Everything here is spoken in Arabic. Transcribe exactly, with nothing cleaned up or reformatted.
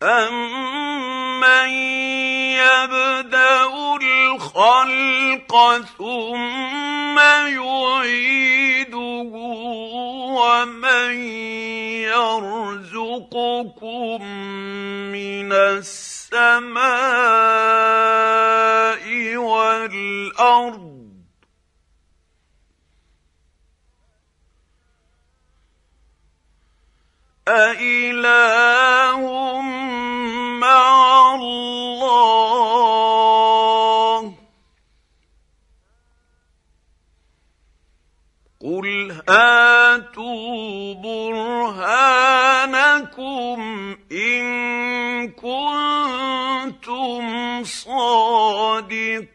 أَمَّن يَبْدَأُ الْخَلْقَ ثُمَّ يُعِيدُهُ وَمَن يَرْزُقُكُم مِّنَ السَّمَاءِ وَالْأَرْضِ أَإِلَٰهٌ مَّعَ اللَّهِ ۚ قُلْ هَاتُوا بُرْهَانَكُمْ إِن كُنتُمْ صَادِقِينَ